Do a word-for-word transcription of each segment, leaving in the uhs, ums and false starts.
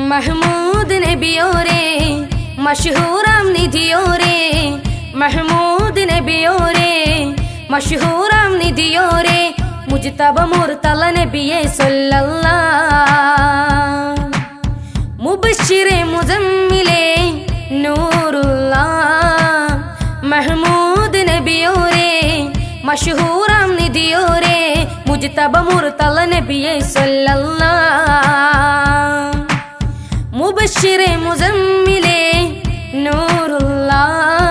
महमूद नबियोरे मशहूराम निधियोरे महमूद नबियोरे मशहूराम निधियोरे मुजतबा मुर्तला नबिये सल्लल्लाह मुबश्शिरे मुज़म्मिले नूरुल्लाह महमूद नबियोरे मशहूराम निधियोरे मुजतबा मुर्तला नबिये सल्लल्लाह मुबश्शिरे मुज़म्मिले नूरुल्लाह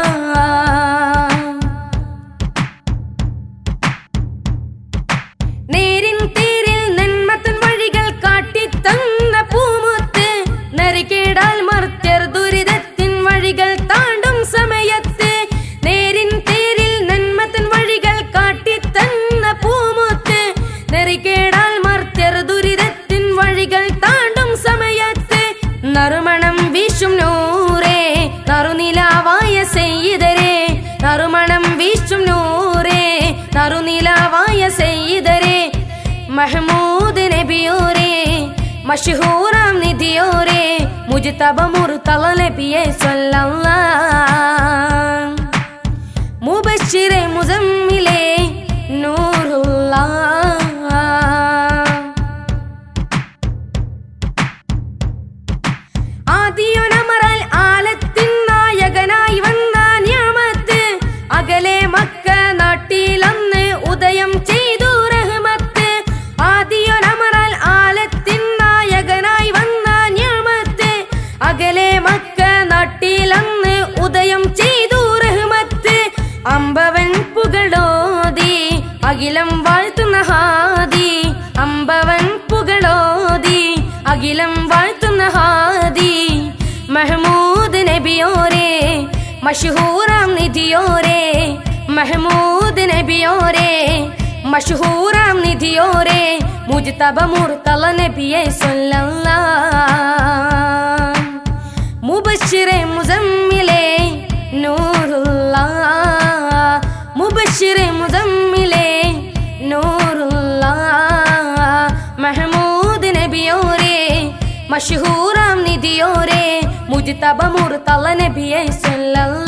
നേരിൻ തേരിൽ നന്മതൻ വഴികൾ കാട്ടിത്തന്ന പൂമുത്ത് നരികേടാൽ മർത്യർ ദുരിതത്തിൻ വഴികൾ താണ്ടും സമയത്ത് നേരിൻ തേരിൽ നന്മതൻ വഴികൾ കാട്ടിത്തന്ന പൂമുത്ത് നരികേടാൽ മർത്യർ ദുരിതത്തിൻ വഴികൾ താണ്ടും സമയത്ത് നറുമണം വീശും നൂറേ നറുനിലാവായ സയ്യിദരേ നറുമണം വീശും നൂറേ നറുനിലാവായ സയ്യിദരേ महमूद नबियोरे मशहूराम निधियोरे मुजतबा मुर्तला नबिये सल्लल्लाह मुबश्शिरे मुज़म्मिले नूरुल्लाह ആദിയൊനമറാൽ ആലത്തിൻ നായകനായി വന്ന നിഅമത്ത് അകലെ മക്ക നാട്ടിലന്ന് ഉദയം ചെയ്തു റഹ്മത്ത് ആദിയൊനമറാൽ ആലത്തിൻ നായകനായി വന്ന നിഅമത്ത് അകലെ മക്ക നാട്ടിലന്ന് ഉദയം ചെയ്തു റഹ്മത്ത് അമ്പവൻ പുകളോതി അഖിലം വാഴ്ത്തുന്ന ഹാദി അമ്പവൻ പുകളോതി അഖിലം വാഴ്ത്തുന്ന ഹാദി महमूद नबियोरे मशहूराम निधियोरे महमूद नबियोरे मशहूराम निधियोरे मुजतबा मुर्तला नबिये सल्लल्लाह मुबश्शिरे मुज़म्मिले नूरुल्लाह मुबश्शिरे मुज़म्मिले नूरुल्लाह महमूद नबियोरे मशहूराम निधियोरे मुजतबा मुर्तला नबिये सल्लल्लाह